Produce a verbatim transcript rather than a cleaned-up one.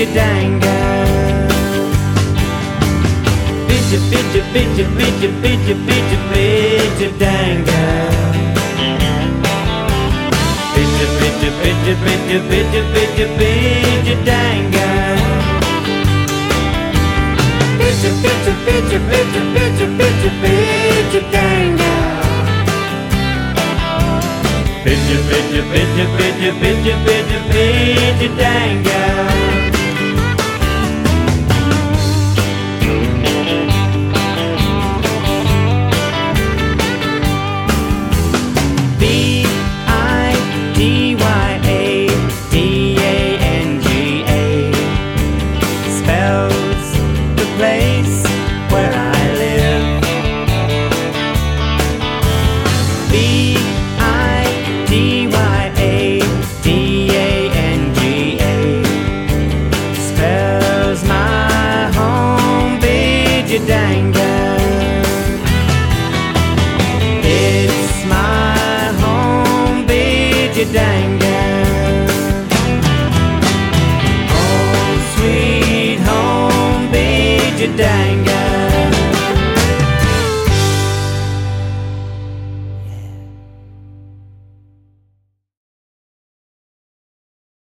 Pidgey Danga. Pidgey, Pidgey, Pidgey, Pidgey, Pidgey, Pidgey, Pidgey Danga. Pidgey, Pidgey, Pidgey, Pidgey, Pidgey, Pidgey, Pidgey Danga. Pidgey, Pidgey, Pidgey, Pidgey, Pidgey, Pidgey, Pidgey Danga. Pidgey, Pidgey, Pidgey, Pidgey, Pidgey, Pidgey, Pidgey Danga.